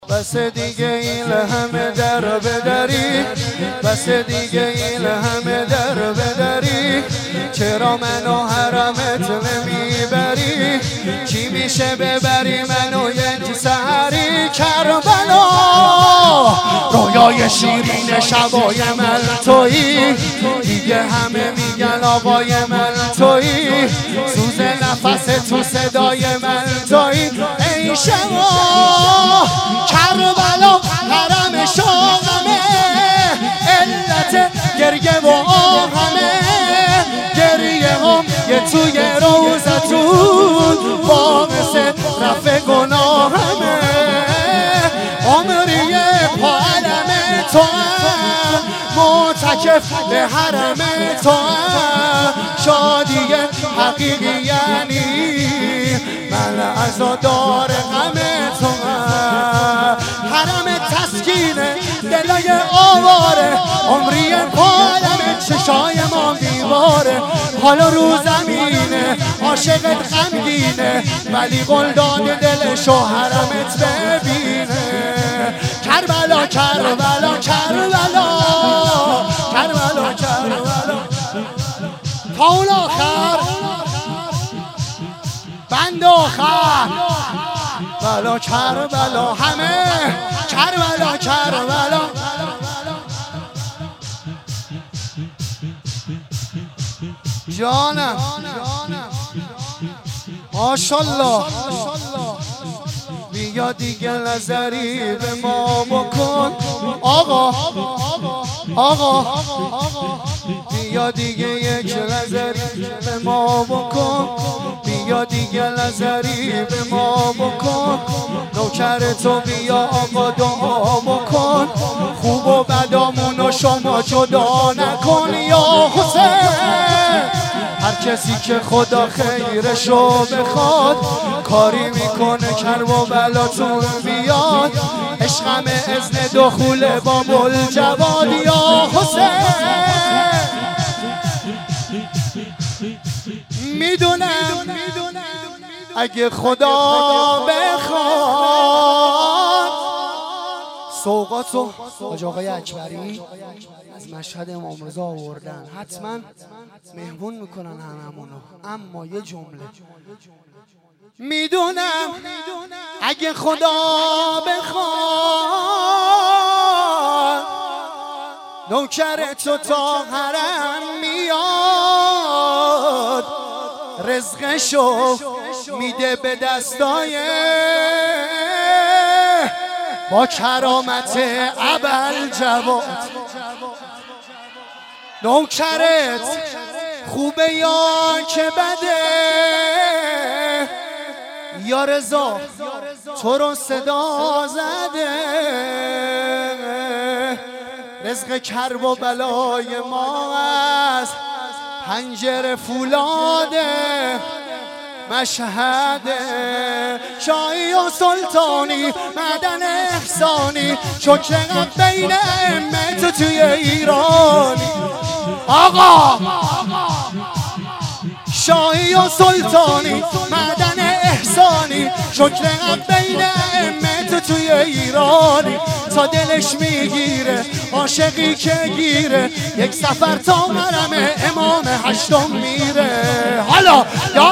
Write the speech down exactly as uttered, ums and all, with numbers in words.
بس دیگه این همه در بدری، بس دیگه این همه در بدری، چرا منو حرمت نمیبری؟ چی میشه ببری منو یک سحری؟ کربلا رویای شیرین شبای من تویی، دیگه همه میگن آقای من تویی، سوز نفس تو صدای من تویی. ای شما کربلا حرم شاهمه، علت گریه و آهمه، گریه هم یه توی روزتون باعث رفع گناهمه، عمری پا علم تو هم معتکف به حرم تو هم، شادی حقیقی یعنی من عزادار غم تو هم، حرم تسکینه دلای آواره، عمری پالم چشای ما دیواره، حالا رو زمینه عاشقت غمگینه، ولی قول داده دلشو حرمت ببینه. کربلا کربلا کربلا کربلا کربلا تا اون آخر بند آخر، بلا کربلا همه کربلا کربلا. جانم ماشالله بیا دیگه نظری به ما بکن آقا، آقا بیا دیگه یک نظری به ما بکن، بیا دیگه نظری به ما بکن، نوکر تو بیا آقا دعا بکن، خوب و بدامونو شما جدا نکن یا حسین. هر کسی که خدا خیرشو بخواد کاری میکنه کرب و بلاتون بیاد، عشقم اذن دخول با بلجواد یا حسین. میدونم اگه خدا بخواد سوقاتو حاج آقای اکبری از مشهد امام رضا آوردن، حتما مهمون میکنن هممونو، اما یه جمله میدونم اگه خدا بخواد نوکر تو تا حرم میاد، رزقشو میده به دستای با کرامت ابوالجواد. نوکرت خوبه یا که بده یا رضا تو رو صدا زده، رزق کرب و بلای ما از پنجره فولاده، مشهد شاهی و سلطانی معدن احسانی، شکر بین ائمه توی ایرانی. آقا شاهی و سلطانی معدن احسانی، شکر بین ائمه توی ایرانی، تا دلش میگیره عاشقی که گیره، یک سفر تا حرم امام هشتم میره. حالا یا